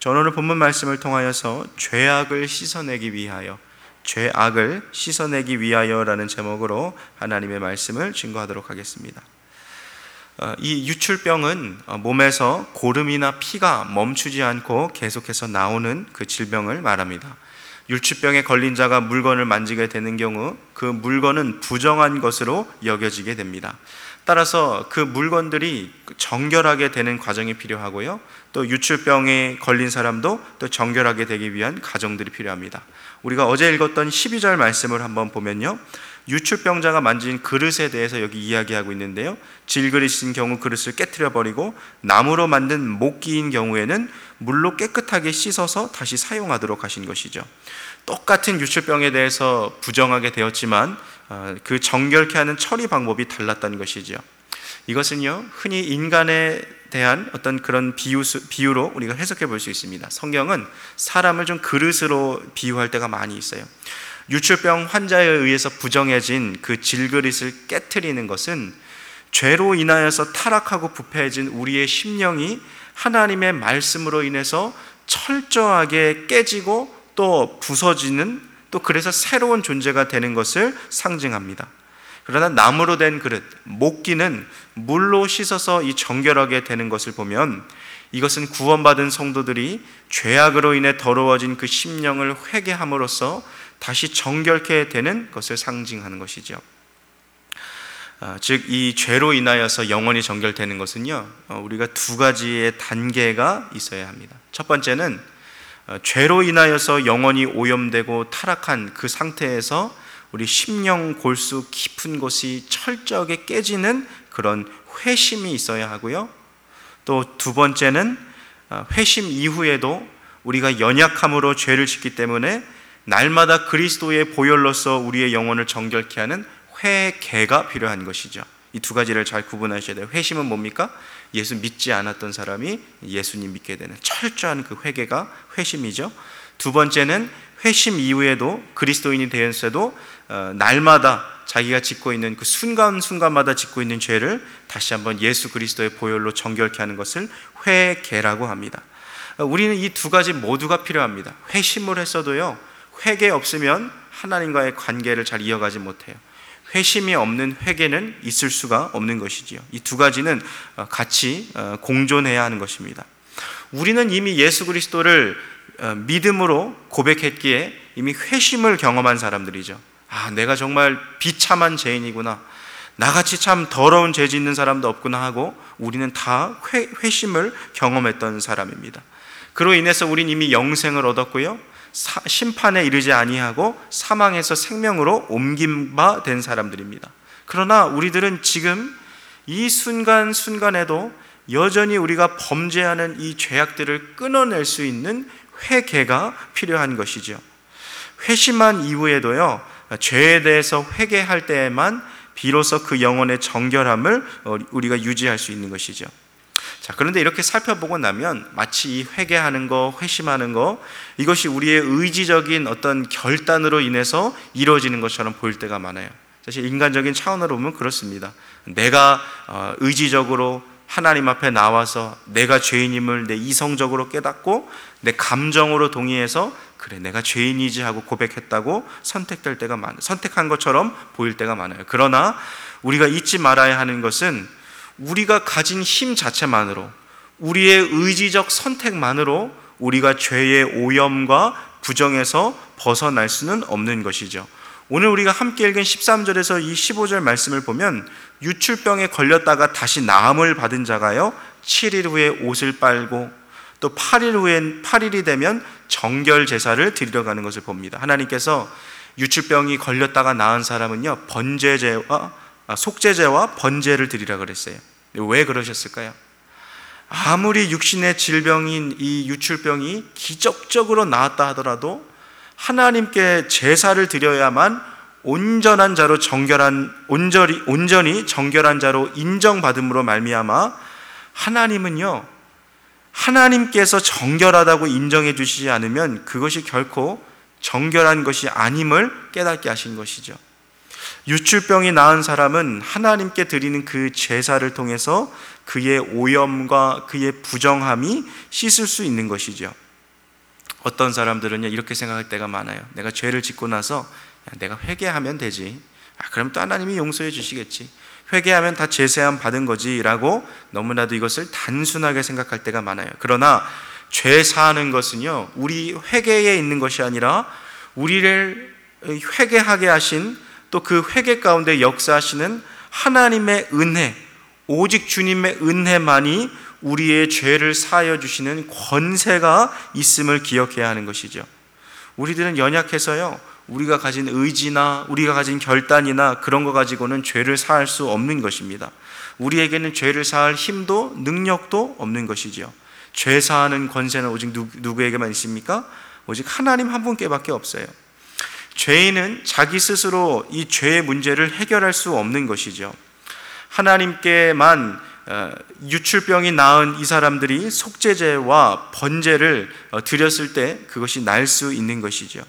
저는 오늘 본문 말씀을 통하여서 죄악을 씻어내기 위하여라는 제목으로 하나님의 말씀을 증거하도록 하겠습니다. 이 유출병은 몸에서 고름이나 피가 멈추지 않고 계속해서 나오는 그 질병을 말합니다. 유출병에 걸린 자가 물건을 만지게 되는 경우 그 물건은 부정한 것으로 여겨지게 됩니다. 따라서 그 물건들이 정결하게 되는 과정이 필요하고요, 또 유출병에 걸린 사람도 또 정결하게 되기 위한 과정들이 필요합니다. 우리가 어제 읽었던 12절 말씀을 한번 보면요, 유출병자가 만진 그릇에 대해서 여기 이야기하고 있는데요, 질그릇인 경우 그릇을 깨트려 버리고 나무로 만든 목기인 경우에는 물로 깨끗하게 씻어서 다시 사용하도록 하신 것이죠. 똑같은 유출병에 대해서 부정하게 되었지만 그 정결케 하는 처리 방법이 달랐다는 것이죠. 이것은요, 흔히 인간에 대한 어떤 그런 비유로 우리가 해석해 볼 수 있습니다. 성경은 사람을 좀 그릇으로 비유할 때가 많이 있어요. 유출병 환자에 의해서 부정해진 그 질그릇을 깨트리는 것은 죄로 인하여서 타락하고 부패해진 우리의 심령이 하나님의 말씀으로 인해서 철저하게 깨지고 또 부서지는, 또 그래서 새로운 존재가 되는 것을 상징합니다. 그러나 나무로 된 그릇, 목기는 물로 씻어서 이 정결하게 되는 것을 보면 이것은 구원받은 성도들이 죄악으로 인해 더러워진 그 심령을 회개함으로써 다시 정결케 되는 것을 상징하는 것이죠. 즉 이 죄로 인하여서 영혼이 정결되는 것은요, 우리가 두 가지의 단계가 있어야 합니다. 첫 번째는 죄로 인하여서 영혼이 오염되고 타락한 그 상태에서 우리 심령 골수 깊은 곳이 철저하게 깨지는 그런 회심이 있어야 하고요, 또 두 번째는 회심 이후에도 우리가 연약함으로 죄를 짓기 때문에 날마다 그리스도의 보혈로서 우리의 영혼을 정결케 하는 회개가 필요한 것이죠. 이 두 가지를 잘 구분하셔야 돼요. 회심은 뭡니까? 예수 믿지 않았던 사람이 예수님 믿게 되는 철저한 그 회개가 회심이죠. 두 번째는 회심 이후에도 그리스도인이 되었어도 날마다 자기가 짓고 있는 그 순간순간마다 짓고 있는 죄를 다시 한번 예수 그리스도의 보혈로 정결케 하는 것을 회개라고 합니다. 우리는 이 두 가지 모두가 필요합니다. 회심을 했어도요, 회개 없으면 하나님과의 관계를 잘 이어가지 못해요. 회심이 없는 회개는 있을 수가 없는 것이지요. 이 두 가지는 같이 공존해야 하는 것입니다. 우리는 이미 예수 그리스도를 믿음으로 고백했기에 이미 회심을 경험한 사람들이죠. 내가 정말 비참한 죄인이구나, 나같이 참 더러운 죄 짓는 사람도 없구나 하고 우리는 다 회심을 경험했던 사람입니다. 그로 인해서 우리는 이미 영생을 얻었고요, 심판에 이르지 아니하고 사망에서 생명으로 옮긴 바 된 사람들입니다. 그러나 우리들은 지금 이 순간순간에도 여전히 우리가 범죄하는 이 죄악들을 끊어낼 수 있는 회개가 필요한 것이죠. 회심한 이후에도요, 죄에 대해서 회개할 때에만 비로소 그 영혼의 정결함을 우리가 유지할 수 있는 것이죠. 자, 그런데 이렇게 살펴보고 나면 마치 이 회개하는 거, 회심하는 거, 이것이 우리의 의지적인 어떤 결단으로 인해서 이루어지는 것처럼 보일 때가 많아요. 사실 인간적인 차원으로 보면 그렇습니다. 내가 의지적으로 하나님 앞에 나와서 내가 죄인임을 내 이성적으로 깨닫고 내 감정으로 동의해서 그래 내가 죄인이지 하고 고백했다고 선택한 것처럼 보일 때가 많아요. 그러나 우리가 잊지 말아야 하는 것은 우리가 가진 힘 자체만으로, 우리의 의지적 선택만으로 우리가 죄의 오염과 부정에서 벗어날 수는 없는 것이죠. 오늘 우리가 함께 읽은 13절에서 이 15절 말씀을 보면 유출병에 걸렸다가 다시 나음을 받은 자가요, 7일 후에 옷을 빨고 또 8일이 되면 정결 제사를 드리러 가는 것을 봅니다. 하나님께서 유출병이 걸렸다가 나은 사람은요, 속죄제와 번제를 드리라 그랬어요. 왜 그러셨을까요? 아무리 육신의 질병인 이 유출병이 기적적으로 나았다 하더라도 하나님께 제사를 드려야만 온전히 정결한 자로 인정받음으로 말미암아 하나님은요, 하나님께서 정결하다고 인정해 주시지 않으면 그것이 결코 정결한 것이 아님을 깨닫게 하신 것이죠. 유출병이 나은 사람은 하나님께 드리는 그 제사를 통해서 그의 오염과 그의 부정함이 씻을 수 있는 것이죠. 어떤 사람들은요 이렇게 생각할 때가 많아요. 내가 죄를 짓고 나서 내가 회개하면 되지, 그럼 또 하나님이 용서해 주시겠지, 회개하면 다 제세함 받은 거지 라고 너무나도 이것을 단순하게 생각할 때가 많아요. 그러나 죄 사하는 것은요 우리 회개에 있는 것이 아니라 우리를 회개하게 하신, 또 그 회개 가운데 역사하시는 하나님의 은혜, 오직 주님의 은혜만이 우리의 죄를 사하여 주시는 권세가 있음을 기억해야 하는 것이죠. 우리들은 연약해서요 우리가 가진 의지나 우리가 가진 결단이나 그런 거 가지고는 죄를 사할 수 없는 것입니다. 우리에게는 죄를 사할 힘도 능력도 없는 것이죠. 죄 사하는 권세는 오직 누구에게만 있습니까? 오직 하나님 한 분께밖에 없어요. 죄인은 자기 스스로 이 죄의 문제를 해결할 수 없는 것이죠. 하나님께만 유출병이 나은 이 사람들이 속죄제와 번제를 드렸을 때 그것이 날 수 있는 것이죠.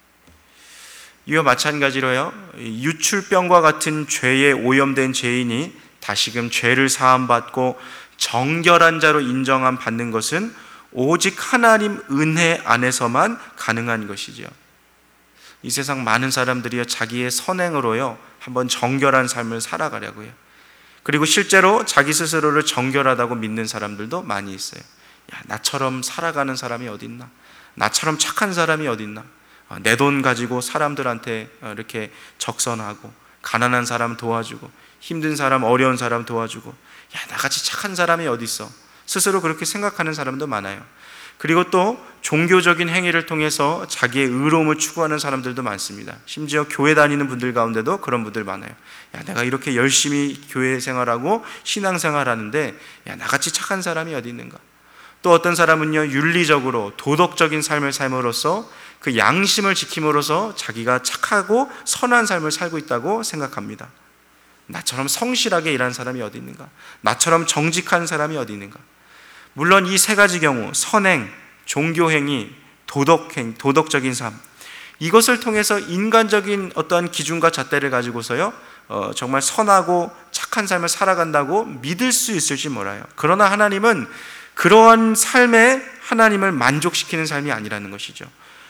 이와 마찬가지로요 유출병과 같은 죄에 오염된 죄인이 다시금 죄를 사함받고 정결한 자로 인정함 받는 것은 오직 하나님 은혜 안에서만 가능한 것이죠. 이 세상 많은 사람들이요 자기의 선행으로요 한번 정결한 삶을 살아가려고 해요. 그리고 실제로 자기 스스로를 정결하다고 믿는 사람들도 많이 있어요. 나처럼 살아가는 사람이 어딨나, 나처럼 착한 사람이 어딨나, 내 돈 가지고 사람들한테 이렇게 적선하고 가난한 사람 도와주고 힘든 사람, 어려운 사람 도와주고, 나같이 착한 사람이 어딨어, 스스로 그렇게 생각하는 사람도 많아요. 그리고 또 종교적인 행위를 통해서 자기의 의로움을 추구하는 사람들도 많습니다. 심지어 교회 다니는 분들 가운데도 그런 분들 많아요. 내가 이렇게 열심히 교회 생활하고 신앙생활하는데 나같이 착한 사람이 어디 있는가. 또 어떤 사람은요 윤리적으로 도덕적인 삶을 삶으로써 그 양심을 지킴으로써 자기가 착하고 선한 삶을 살고 있다고 생각합니다. 나처럼 성실하게 일하는 사람이 어디 있는가, 나처럼 정직한 사람이 어디 있는가. 물론 이 세 가지 경우, 선행, 종교행위, 도덕적인 삶, 이것을 통해서 인간적인 어떠한 기준과 잣대를 가지고서요 정말 선하고 착한 삶을 살아간다고 믿을 수 있을지 몰라요. 그러나 하나님은 그러한 삶에 하나님을 만족시키는 삶이 아니라는 것이죠.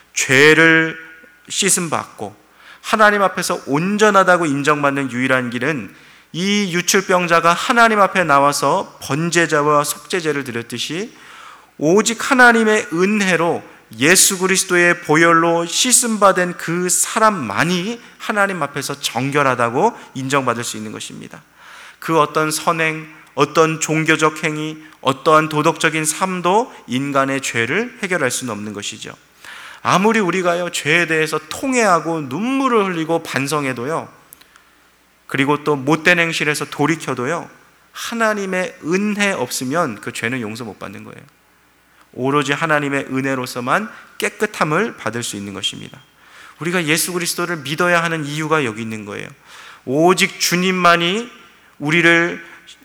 죄를 씻음받고 하나님 앞에서 온전하다고 인정받는 유일한 길은 이 유출병자가 하나님 앞에 나와서 번제자와 속죄제를 드렸듯이 오직 하나님의 은혜로 예수 그리스도의 보혈로 씻음받은 그 사람만이 하나님 앞에서 정결하다고 인정받을 수 있는 것입니다. 그 어떤 선행, 어떤 종교적 행위, 어떠한 도덕적인 삶도 인간의 죄를 해결할 수는 없는 것이죠. 아무리 우리가요 죄에 대해서 통회하고 눈물을 흘리고 반성해도요, 그리고 또 못된 행실에서 돌이켜도요 하나님의 은혜 없으면 그 죄는 용서 못 받는 거예요. 오로지 하나님의 은혜로서만 깨끗함을 받을 수 있는 것입니다. 우리가 예수 그리스도를 믿어야 하는 이유가 여기 있는 거예요. 오직 주님만이 우리를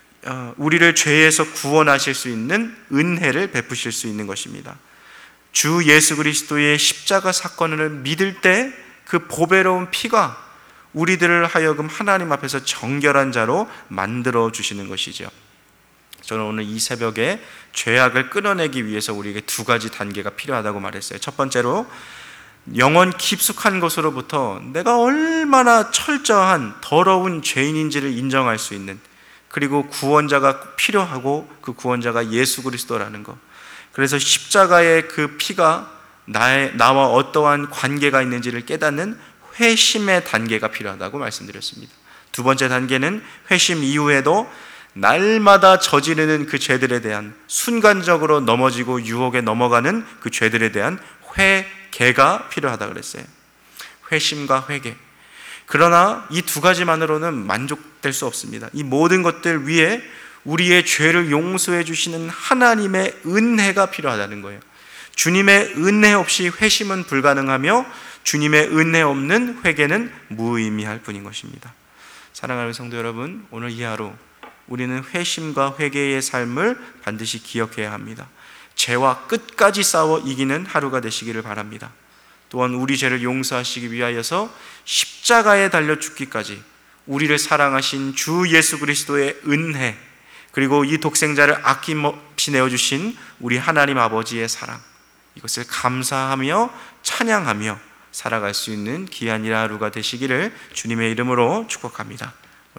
죄에서 구원하실 수 있는 은혜를 베푸실 수 있는 것입니다. 주 예수 그리스도의 십자가 사건을 믿을 때 그 보배로운 피가 우리들을 하여금 하나님 앞에서 정결한 자로 만들어 주시는 것이죠. 저는 오늘 이 새벽에 죄악을 끊어내기 위해서 우리에게 두 가지 단계가 필요하다고 말했어요. 첫 번째로 영원 깊숙한 것으로부터 내가 얼마나 철저한 더러운 죄인인지를 인정할 수 있는, 그리고 구원자가 필요하고 그 구원자가 예수 그리스도라는 것. 그래서 십자가의 그 피가 나와 어떠한 관계가 있는지를 깨닫는 회심의 단계가 필요하다고 말씀드렸습니다. 두 번째 단계는 회심 이후에도 날마다 저지르는 그 죄들에 대한, 순간적으로 넘어지고 유혹에 넘어가는 그 죄들에 대한 회개가 필요하다고 그랬어요. 회심과 회개. 그러나 이 두 가지만으로는 만족될 수 없습니다. 이 모든 것들 위에 우리의 죄를 용서해 주시는 하나님의 은혜가 필요하다는 거예요. 주님의 은혜 없이 회심은 불가능하며 주님의 은혜 없는 회개는 무의미할 뿐인 것입니다. 사랑하는 성도 여러분, 오늘 이 하루 우리는 회심과 회개의 삶을 반드시 기억해야 합니다. 죄와 끝까지 싸워 이기는 하루가 되시기를 바랍니다. 또한 우리 죄를 용서하시기 위하여서 십자가에 달려 죽기까지 우리를 사랑하신 주 예수 그리스도의 은혜, 그리고 이 독생자를 아낌없이 내어주신 우리 하나님 아버지의 사랑, 이것을 감사하며 찬양하며 살아갈 수 있는 귀한 일 하루가 되시기를 주님의 이름으로 축복합니다.